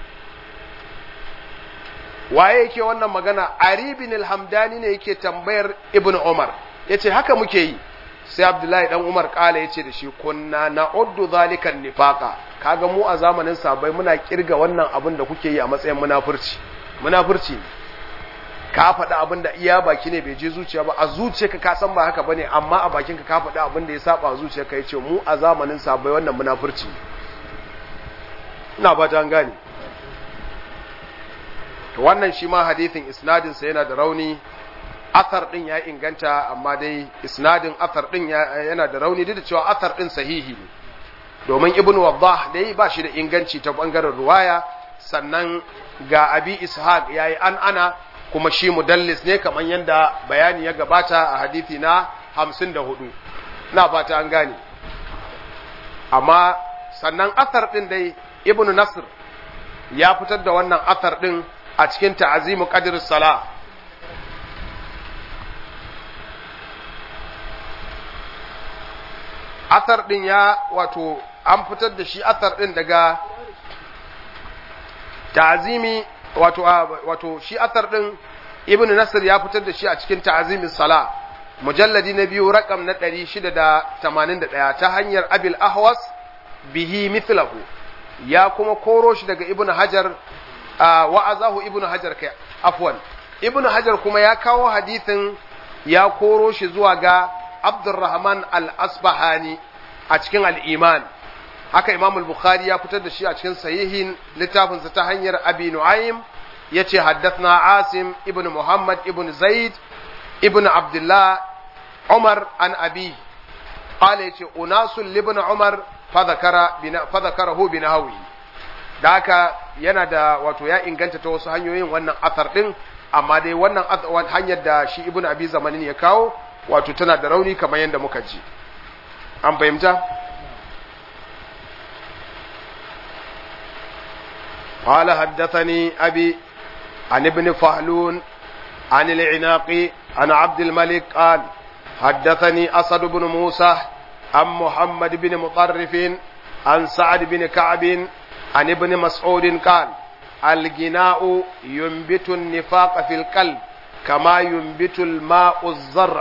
waye yake wannan magana Ari bin al-Hamdani ne yake tambayar Ibn Umar yace haka muke yi sai Abdullahi dan Umar kala yace da shi kunna na'uddu zalikan nifaqa kaga mu a zamanin sabai muna kirga wannan abin da kuke yi a matsayin munafurci munafurci ka faɗi abin da iya baki ne bai je zuciya ba a zuciyarka ka san ba haka bane amma a bakinka ka faɗi abin da ya saba zuciyarka yace mu a zamanin sabai wannan munafurci ina ba ta gane to wannan shi ma hadithin isnadin sa yana da rauni athar din ya inganta amma dai isnadin athar din yana da rauni duk da cewa athar din sahihi ne domin ibnu waddah dai ba shi da inganci ta bangaren ruwaya sannan ga abi ishaq yayi an ana kuma shi mudallis ne kaman yanda bayani ya gabata a hadisi na hamsin da hudu ina fata an gane amma sannan athar din dai ibnu nasr ya fitar da wannan athar din a cikin ta'azimu qadrus sala athar din ya wato an fitar da shi athar din daga ta'azimi wato wato shi athar din ibnu nasr ya fitar da shi a cikin ta'azimus sala mujalladi na biyu rakam na ɗari shida da tamanin da ɗaya ta hanyar abil ahwas bihi mithlahu ya kuma koro shi daga ibnu hajar wa'azahu ibnu hajar kai afwan ibnu hajar kuma ya kawo hadithin ya koro shi zuwa ga abdurrahman al-asbahani a cikin al-iman haka imam al-bukhari ya fitar da shi a cikin sahihin littafinsa ta hanyar abi nu'aym yace haddathna asim ibnu muhammad ibnu zaid ibnu abdullah umar an abi qala yace unasul ibn umar fa dhakara bina fa dhakarahu binahawi da haka yana da wato ya inganta ta wasu hanyoyin wannan athar din amma dai wannan hanyar da shi ibnu abi zamanin ya kawo wato tana da rauni kamar yadda muka ji an fahimta قال حدثني أبي عن ابن فهلون عن العناقي عن عبد الملك قال حدثني أسد بن موسى عن محمد بن مطرف عن سعد بن كعب عن ابن مسعود قال الغناء ينبت النفاق في القلب كما ينبت الماء الزرع.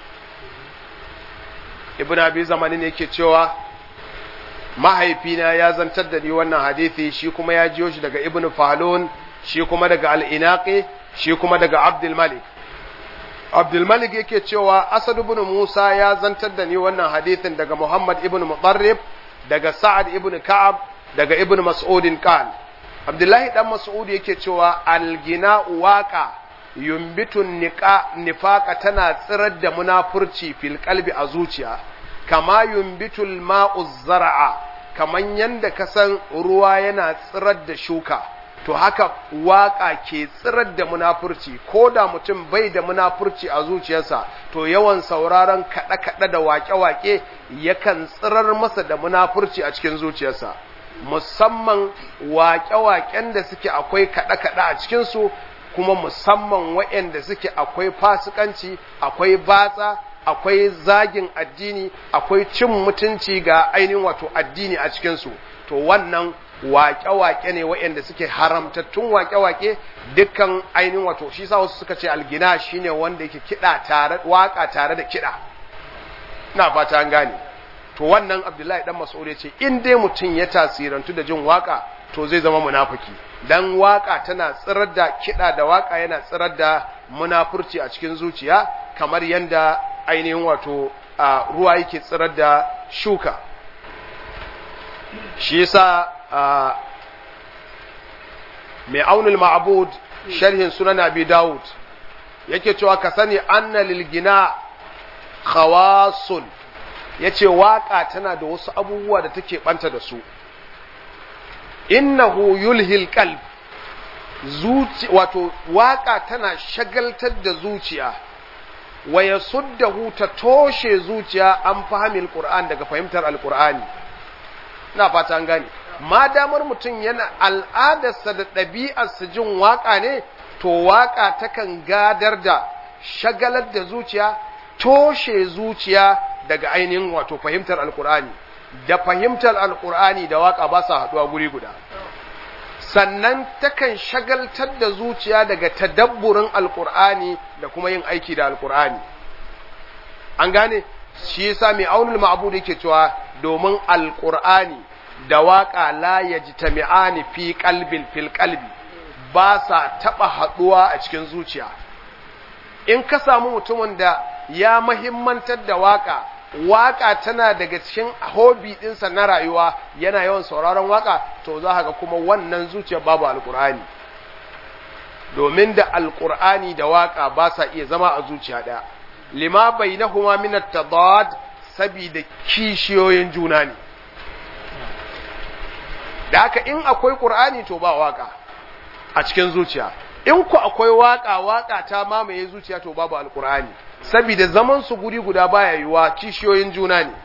ابن أبي زمان yake cewa mahaifina ya zantar da ni wannan hadisi, shi kuma ya jiyo shi daga ibn Falun, shi kuma daga al-Inaqi, shi kuma daga Abdul Malik. Abdul Malik yake cewa Asad ibn Musa ya zantar da ni wannan hadisin daga Muhammad ibn Mutarrib, daga Sa'ad ibn Ka'ab, daga ibn Mas'udin qal. Abdullahi dan Mas'ud yake cewa al-gina waqa yumbitun niqa nifaqa tana tsirar da munafurci fil qalbi a zuciya, kama yumbitul ma'u zar'a, kaman yanda kasan ruwa yana tsirar da shuka, to haka waka ke tsirar da munafurci. ko da mutum bai da munafurci a zuciyarsa, to yawan sauraron kaɗe-kaɗe da waƙe-waƙe yakan tsirar masa da munafurci a cikin zuciyarsa, musamman waƙe-waƙen da suke akwai kaɗe-kaɗe a cikinsu, kuma musamman waɗanda suke akwai fasikanci, akwai batsa, akwai zagin addini, akwai cin mutunci ga ainihin wato addini a cikinsu. To wannan waƙe-waƙe ne waɗanda suke haramtattun waƙe-waƙe, dukkan ainihin wato shi sa wasu suka ce algina shine wanda yake kiɗa tare, waƙa tare da kiɗa. Ina fata an gane. To wannan Abdullahi dan Mas'ud ya ce in dai mutum ya tasirantu da jin waƙa, to zai zama munafiki, dan waƙa tana tsirar da kiɗa da waƙa yana tsirar da munafurci a cikin zuciya, kamar yanda ainihin wato ruwa yake tsirar da shuka. Shi yasa mai aunul ma'bud sharhin sunan Abi Dawud yake cewa ka sani anna lil gina khawasun, yace waka tana da wasu abubuwa da take banta da su. Innahu yulhil qalb, zuci wato waka tana shagaltar da zuciya, wa yasuddahu, ta toshe zuciya an fahimil qur'an, daga fahimtar alqur'ani. Ina fata an gane. Ma damar mutum yana al'adarsa da ɗabi'arsa jin waka ne, to waka takan gadar da shagalar da zuciya, toshe zuciya daga ainihin wato fahimtar alqur'ani. Da fahimtar alqur'ani da waka ba sa haduwa guri guda. Sannan takan shagaltar da zuciya daga tadabburin alqur'ani da kuma yin aiki da alqur'ani. An gane? Shi yasa mai aunul ma'bud yake cewa domin alqur'ani da waka la yajtami'ani fi qalbil fil qalbi, ba sa taba haduwa a cikin zuciya. In ka samu mutumin da ya muhimmantar da waka, waka tana daga cikin hobby dinsa na rayuwa, yana yawan sauraron waka, to za ka ga kuma wannan zuciya babu alqur'ani. Domin da alqur'ani da waka ba sa iya zama a zuciya daya, lima bainahuma min at-tadad, sabida kishiyoyin juna ne. Da haka in akwai qur'ani to ba waka a cikin zuciya, in ku akwai waka, waka ta mamaye zuciya, to babu alqur'ani, sabida zaman su guri guda baya yiwa, kishiyoyin juna ne.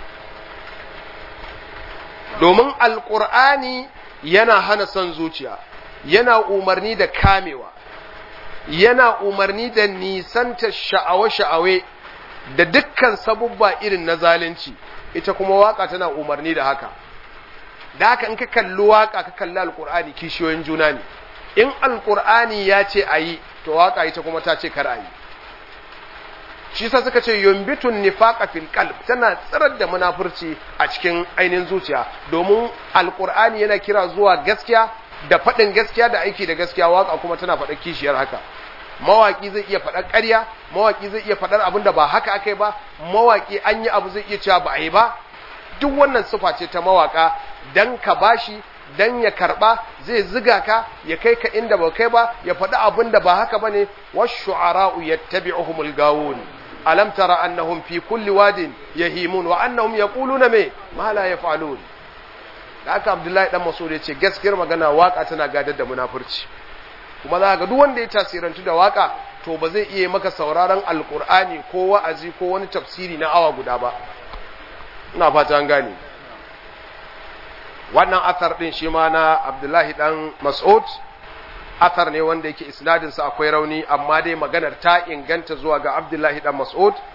Domin alqur'ani yana hana son zuciya, yana umarni da kamewa, yana umarni da nisanta sha'awe-sha'awe da dukkan sabubba irin na zalunci. Ita kuma waka tana umarni da haka. Da haka in ka kalli waka, ka kalli alqur'ani, kishiyoyin juna ne. In alqur'ani ya ce ayi, to waka ita kuma ta ce kar ayi. Shi sa suka ce yumbitun nifaqa fil qalb, tana tsirar da munafurci a cikin ainihin zuciya. Domin alqur'ani yana kira zuwa gaskiya da faɗin gaskiya da aiki da gaskiya, waka kuma tana faɗar kishiyar haka. Mawaki zai iya faɗar ƙarya, mawaki zai iya faɗar abin da ba haka akai ba, mawaki an yi abu zai iya cewa ba a yi ba. Duk wannan sifa ce ta mawaka, dan ka bashi, dan ya karba, zai ziga ka, ya kai ka inda ba kai ba, ya faɗi abin da ba haka bane. Wash-shu'ara'u yattabi'uhumul gawun, alam tara annahum fi kulli wadin yahimun wa annahum yaquluna ma la yaf'alun. Da aka Abdullahi dan Mas'ud ya ce gaskiyar magana, waka tana gadar da munafurci. Kuma za ga duk wanda ya tasirantu da waka, to ba zai iya maka sauraron alqur'ani ko wa'azi ko wani tafsiri na awa guda ba. Ina fata an gane. Wannan athar din shi ma na Abdullahi dan Mas'ud, athar ne wanda yake isnadin sa akwai rauni, amma dai maganar ta inganta zuwa ga Abdullahi dan Mas'ud.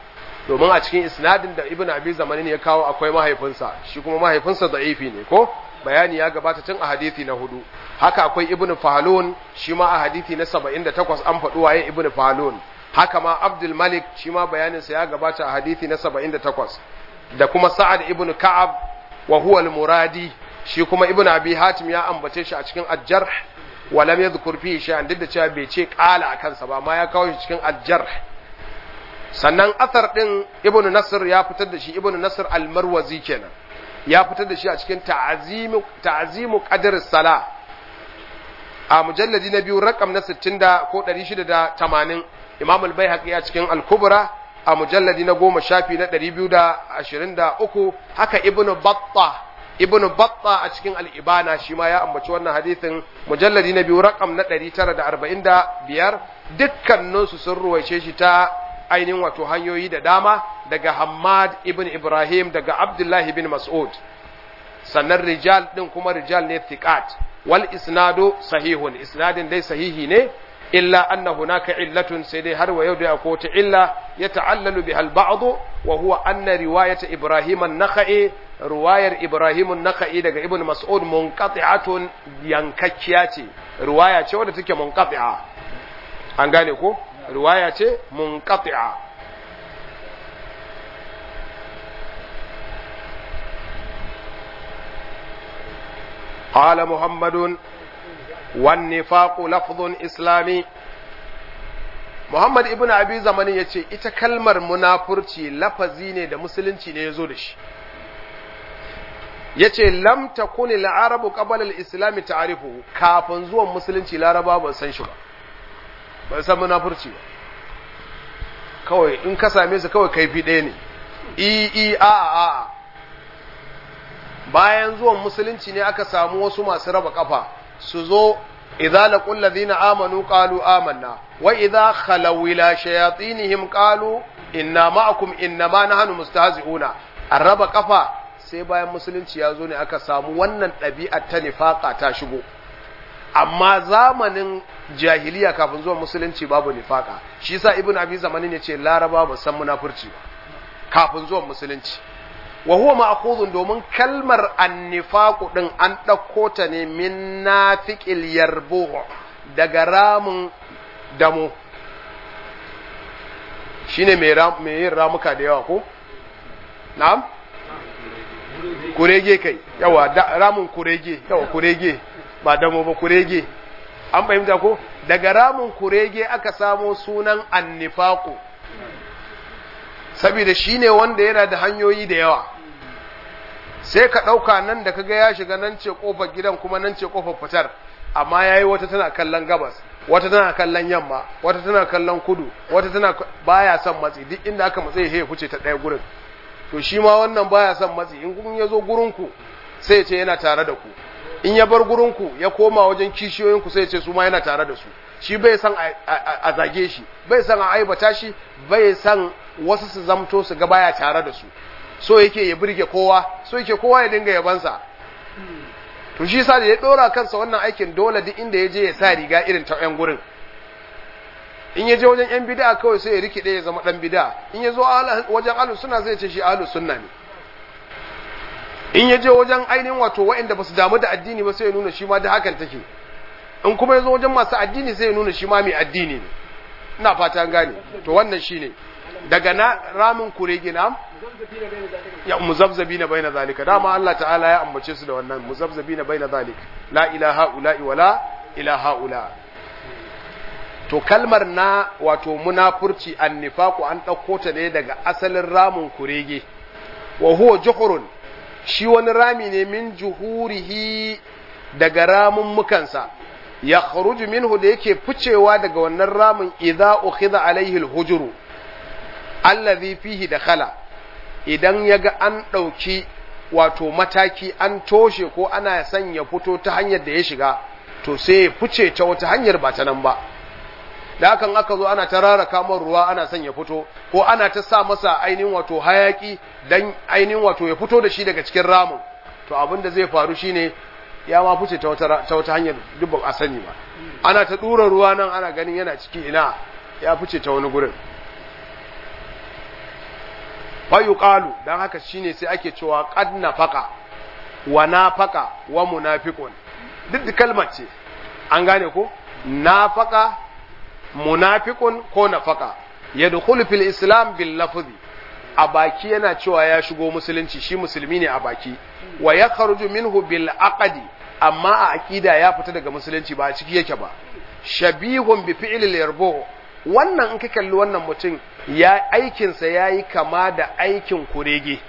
domin a cikin isnadin da ibn abi zamanin ya kawo akwai mahaifinsa shi kuma mahaifinsa da'ifi ne ko bayani ya gabata tun a hadisi na hudu haka akwai ibn fahlun shi ma a hadisi na saba'in da takwas an faɗi waye ibn fahlun haka ma abdul malik shi ma bayaninsa ya gabata a hadisi na saba'in da takwas da kuma sa'ad ibn ka'ab wa huwa al-muradi shi kuma ibn abi hatim ya ambace shi a cikin al-jarh wa lam yadhkur fihi shay'an duk da cewa bai ce qala akan sa ba ma ya kawo shi cikin al-jarh sannan athar din ibn nasr ya fitar da shi ibn nasr al-marwazi kenan ya fitar da shi a cikin ta'azimu ta'azimu qadr as-sala a mujalladi na biyu rakam na sittin da ko ɗari shida da tamanin imam al-baihaqi a cikin al-kubra a mujalladi na goma shafi na ɗari biyu da ashirin da uku haka ibnu batta ibnu batta a cikin al-ibana shi ma ya ambaci wannan hadisin mujalladi na biyu rakam na ɗari tara da arba'in da biyar dukkaninsu sun ruwaice shi ta ainihin wato hanyoyi da dama daga Hammad ibn Ibrahim daga Abdullahi bin Mas'ud sannan rijal din kuma rijal ne thiqat wal isnadu sahihun isnadin dai sahihi ne illa anna hunaka illatun sai dai har wa yau da akwai ta illa ya ta'allalu biha al-ba'd wa huwa anna riwayat Ibrahim an-Nakhai riwayar Ibrahim an-Nakhai daga Ibn Mas'ud munqati'atun yankakkiya ce riwaya ce wadda take munqati'a an gane ko riwaya ce munqati'a قال محمد والنفاق لفظ إسلامي Muhammad ibn Abi Zamanin ya ce, ita kalmar munafurci lafazi ne da musulunci ne ya zo da shi. Ya ce, lam takuni al'arabu qabala al-islami ta'rifu kafin zuwan musulunci laraba ba san shi ba. Ba san munafurci ba. Kawai in ka same su kawai kaifi ɗaya ne. I i a a a. Bayan zuwan musulunci ne aka samu wasu masu raba kafa su zo idza laqul ladina amanu qalu amanna wa idza khalaw ila shayatinihim qalu inna ma'akum innama nahnu mustahzi'una an raba kafa sai bayan musulunci ya zo ne aka samu wannan ɗabi'ar ta nifaqa ta shigo amma zamanin jahiliya kafin zuwan musulunci babu nifaqa shi yasa ibnu abi zamanin yace laraba ba san munafurci ba kafin zuwan musulunci wa huwa ma'khudun domin kalmar annifaqu din an dauko ta ne min nafiqil yarbu daga ramun damo shine mai ram mai yin ramuka da yawa ko na'am kurege kai yawa ramun kurege yawa kurege ba damo ba kurege an fahimta ko daga ramun kurege aka samo sunan annifaqu saboda shine wanda yana da hanyoyi da yawa sai ka ɗauka nan da kaga ya shiga nan ce ƙofar gidan kuma nan ce ƙofar fitar amma yayi wata tana kallon gabas wata tana kallon yamma wata tana kallon kudu wata tana baya son matsi duk inda aka matsayi ya fice ta ɗaya gurin to shi ma wannan baya son matsi in kun ya zo gurin ku sai ya ce yana tare da ku in ya bar gurin ku ya koma wajen kishiyoyin ku sai ya ce su ma yana tare da su shi bai san a zage shi bai san a aibata shi bai san wasu su zamto su ga baya tare da su so yake ya burge kowa so yake kowa ya dinga yabansa to shi yasa da ya dora kansa wannan aikin dole duk inda ya je ya sa riga irin ta ƴan gurin in ya je wajen ƴan bid'a kawai sai ya rikide ya zama dan bid'a in ya zo wajen ahlus sunna zai ce shi ahlus sunna ne in ya je wajen ainihin wato waɗanda basu damu da addini ba sai ya nuna shi ma da hakan take in kuma ya zo wajen masu addini sai ya nuna shi ma mai addini ne ina fata an gane to wannan shine daga na ramin kurege na ya muzabzabi na baina zalika dama Allah ta'ala ya ambace su da wannan muzabzabi na baina zalika la ilaha ula'i wala ilaha ula to kalmar na wato munafurci annifaqu an dauko ta ne daga asalin ramin kurege wa huwa juhurun shi wani rami ne min juhurihi daga ramin mukansa ya kharuju minhu da yake ficewa daga wannan ramin idza ukhidha alaihi alhujru allazi fihi dakhala idan yaga an dauki wato mataki an toshe ko ana son ya fito ta hanyar da ya shiga to sai ya fice ta wata hanyar ba ta nan ba da hakan aka zo ana tarara kamar ruwa ana son ya fito ko ana ta sa masa ainihin wato hayaki dan ainihin wato ya fito da shi daga cikin ramin to abin da zai faru shine ya ma fice ta wata ta wata hanyar duk ba a sani ba ana ta dura ruwa nan ana ganin yana ciki ina ya fice ta wani gurin fa yuqalu dan haka shine sai ake cewa qad nafaqa wa nafaqa wa munafiqun duk kalmar ce an gane ko nafaqa munafiqun ko nafaqa yadkhulu fil islam bil lafzi a baki yana cewa ya shigo musulunci shi musulmi ne a baki wa yakhruju minhu bil aqdi amma a aqida ya fita daga musulunci ba a ciki yake ba shabihun bi fi'lil yarbu wannan in ka kalli wannan mutum ya aikin sa yayi kama da aikin kurege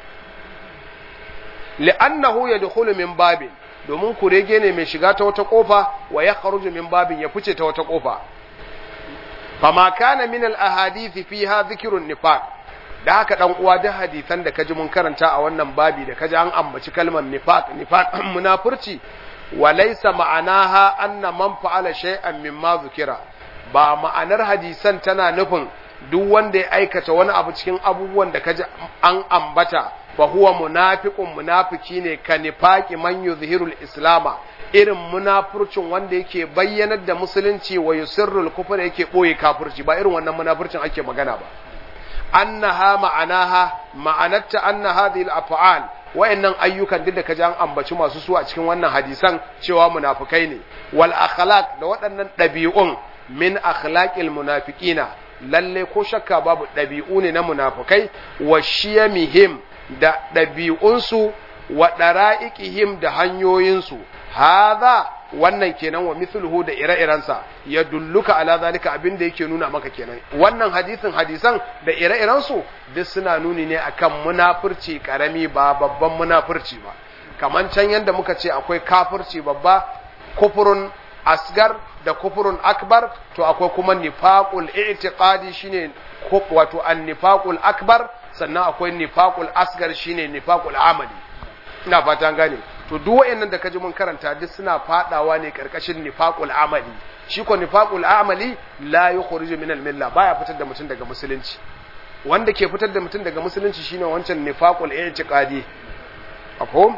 li'annahu yadkhulu min babin domin kurege ne mai shiga ta wata kofa wa yakhruju min babin ya fice ta wata kofa fama kana min al ahadith fiha dhikrun nifaq da haka dan uwa da hadisan da kaji mun karanta a wannan babi da kaji an ambaci kalmar nifaq nifaq munafurci walaysa ma'anaha anna man fa'ala shay'an mimma dhukira ba ma'anar hadisan tana nufin duk wanda ya aikata wani abu cikin abubuwan da kaji an ambata fa huwa munafiqun munafiki ne ka nifaqi man yuzhirul islama irin munafurcin wanda yake bayyanar da musulunci wa yusirrul kufra yake boye kafirci ba irin wannan munafurcin ake magana ba annaha ma'anaha ma'anatta anna hadhihi al-af'al wa'annan ayyukan duk da kaji an ambaci masu su a cikin wannan hadisan cewa munafikai ne wal akhlaq da waɗannan ɗabi'un min akhlaqil munafiqina lalle ko shakka babu ɗabi'u ne na munafikai wa shiyamihim da ɗabi'unsu wa dara'iqihim da hanyoyinsu hadha wannan kenan wa mithluhu da ire-irensa ya dulluka ala zalika abinda yake nuna maka kenan wannan hadisin hadisan da ire-irensu duk suna nuni ne akan munafurci karami ba babban munafurci ba kaman can yanda muka ce akwai kafirci babba kufurun asgar da kufurun akbar to akwai kuma nifaqul i'tiqadi shine wato an-nifaqul akbar sannan akwai nifaqul asgar shine nifaqul amali ina fatan gane to duk wayannan da kaji mun karanta duk suna fadawa ne karkashin nifaqul amali shi ko nifaqul amali la yukhriju min al-milla baya fitar da mutum daga musulunci wanda ke fitar da mutum daga musulunci shine wancan nifaqul i'tiqadi afhum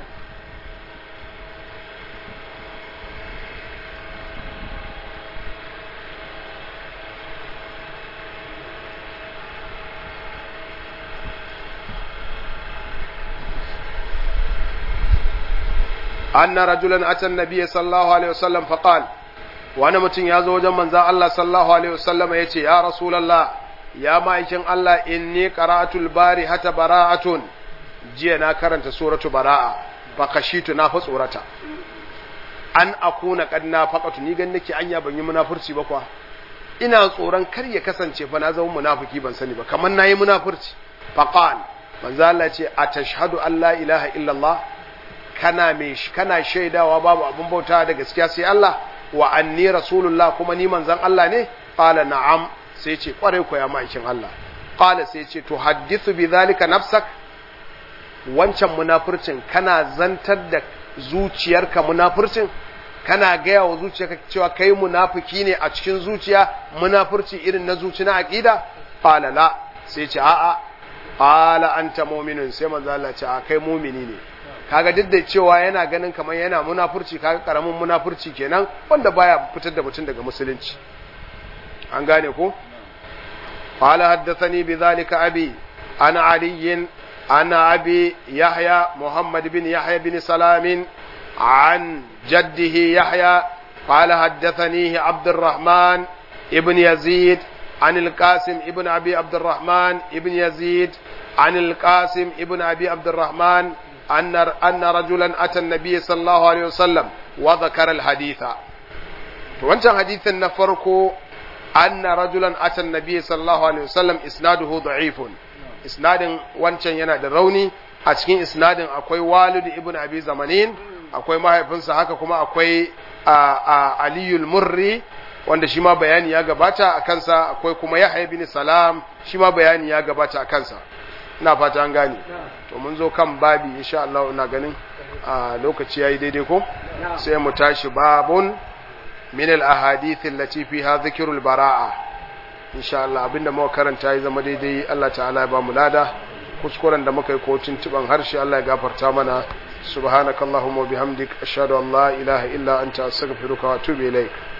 أن رجلا أتى النبي صلى الله عليه وسلم فقال وأنا متن يازو وجن من ذا الله صلى الله عليه وسلم يتي يا رسول الله يا مايكن الله إني قرأت البارحة براءة جينا كرنت سورة براءة فخشيت نافس سورة أن أكون قد نافقت ni gan nake anya ban yi munafurci ba kwa ina tsoron kar ya kasance fa na zama munafiki ban sani ba kamar nayi munafurci faqal manzo Allah ce atashhadu an la ilaha illa Allah kana mai kana shaidawa babu abun bauta da gaskiya sai Allah wa anni rasulullah kuma ni manzon Allah ne qala na'am sai ce kware ko ya maikin Allah qala sai ce to hadithu bi zalika nafsak wancan munafircin kana zantar da zuciyarka munafircin kana gaya wa zuciyarka cewa kai munafiki ne a cikin zuciya munafirci irin na zuci na aqida qala la sai ce a'a qala anta mu'minun sai manzo Allah ce a kai mu'mini ne kaga duk da cewa yana ganin kamar yana munafurci kaga karamin munafurci kenan wanda baya fitar da mutum daga musulunci an gane ko qala haddathani bidhalika abi ana ali ana abi yahya muhammad bin yahya bin salam an jaddihi yahya qala haddathani abd الرحمن ibn yazid عن القاسم ابن ابي عبد الرحمن ابن يزيد عن القاسم ابن ابي عبد الرحمن أن أن رجلا أتى النبي صلى الله عليه وسلم وذكر الحديث وانت حديث نفرق أن رجلا أتى النبي صلى الله عليه وسلم إسناده ضعيف إسناد وانت ينادى روني أتكين إسناد أكوي والد ابن أبي زمانين أكوي ما يفنس هكا كما أكوي علي المري wanda shi ma bayani ya gabata a kansa akwai kuma Yahya bin Salam shi ma bayani ya gabata a kansa ina fata an gane to mun zo kan babi insha Allah ina ganin a lokaci yayi daidai ko sai mu tashi babun min al ahadith allati fiha dhikrul baraa insha Allah abinda muka karanta ya zama daidai Allah ta'ala ya ba mu lada kuskuren da muka yi ko tuntuban harshe Allah ya gafarta mana subhanakallahumma wa bihamdik ashhadu an la ilaha illa anta astaghfiruka wa atubu ilaik